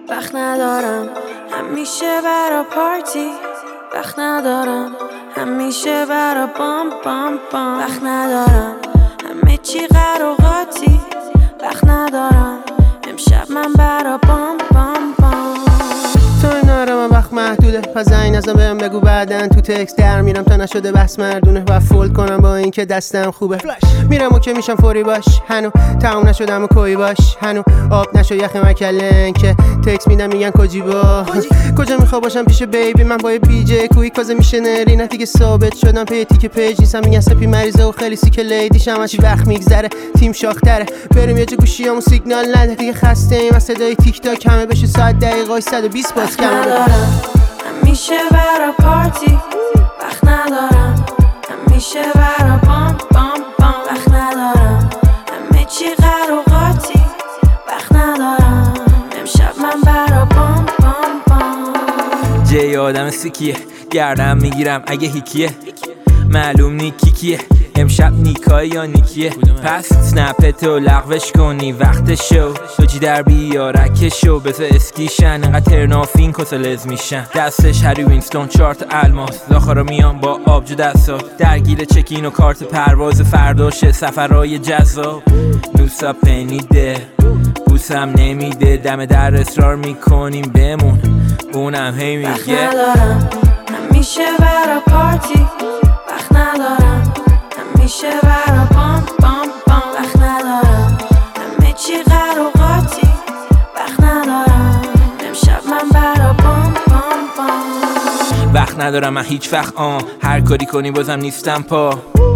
وقت ندارم همیشه برا پارتی، وقت ندارم همیشه برا بام بام بام، وقت ندارم همه چی قراقاتی، وقت ندارم امشب من برا بام بام بام. تو این آرام وقت محدوده، پس زنگ نزن بهم بگو بعدن تو تکست در میرم تا نشده بس مردونه و فولد کنم با این که دستم خوبه. میرم و که میشم فوری باش، هنو تموم نشدم و کوی باش، هنو آب نشو یخ مکلن که تکست میدم میگن کجی با کجا میخوا باشم پیش بیبی من با بی جی کوی کازه میشه نری نه دیگه ثابت شدم پی تیک پیج نیستم میگن سپی مریضه و خیلی سیک لیدیشم هرچی وقت میگذره تیم شاختره بریم یه جا گوشیامو سیگنال نده دیگه خسته ایم از صدای تیک تاک همه بشه ساعت دقیقای 120 باز کم ندارم همیشه برا پارتی، وقت ندارم همیشه برا بام بام بام، وقت ندارم همه چی قراقاتی، وقت ندارم امشب من برا بام بام بام. جای آدم سیکیه گردم میگیرم اگه هیکیه معلوم نیکی کیه امشب نیکای یا نیکیه پس سنپتو لغوش کنی وقت شو دوجی در بیارک شو بزا اسکیشن انقدر ترنافین کسلز میشن دستش هری وینستون چارت الماس داخارا میان با آبجو دستات درگیر چکین و کارت پرواز فرداشه سفرهای جذاب نوسا پنیده بوسم نمیده دم در اصرار میکنیم بمون اونم هی میگه وقت ندارم همیشه برا پارتی، وقت ندارم همیشه برا بام بام بام، وقت ندارم همه چی قراقاتی، وقت ندارم امشب من برا بام بام بام. وقت ندارم من هیچ وقت هر کاری کنی بازم نیستم پا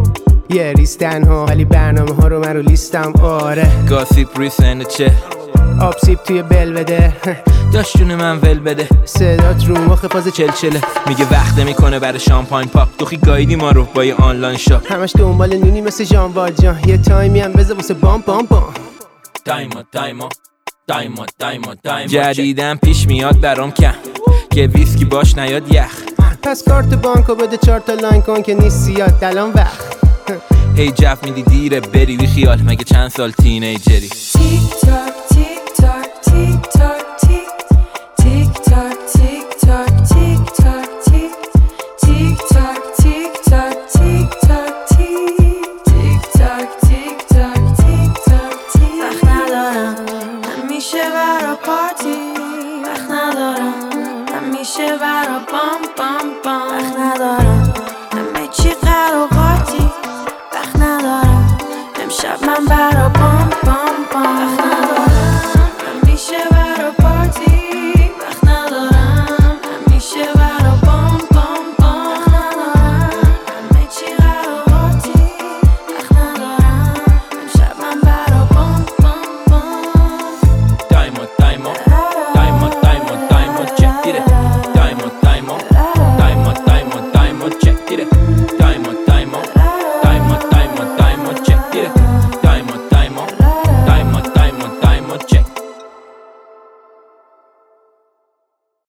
یه ریستن ها ولی برنامه ها رو من رو لیستم آره گاسیپ روی سنده چه آب سیب توی بل بده داشت جون من ول بده صدات رو مخ فاز چلچله میگه وقت میکنه برای شامپاین پاپ دوخی گایدی ما رو با یه آنلاین شاپ همش دنبال نونی مثل جان واجان یه تایمی هم بذار واسه بام بام بام دایما جدیدم پیش میاد برام کم که ویسکی باش نیاد یخ پس کارت بانکو بده 4 تا لاین کن که نیست زیاد دلان وقت هی جف میدی دیره بری بی خیال مگه چند سال تینیجری تیک تاک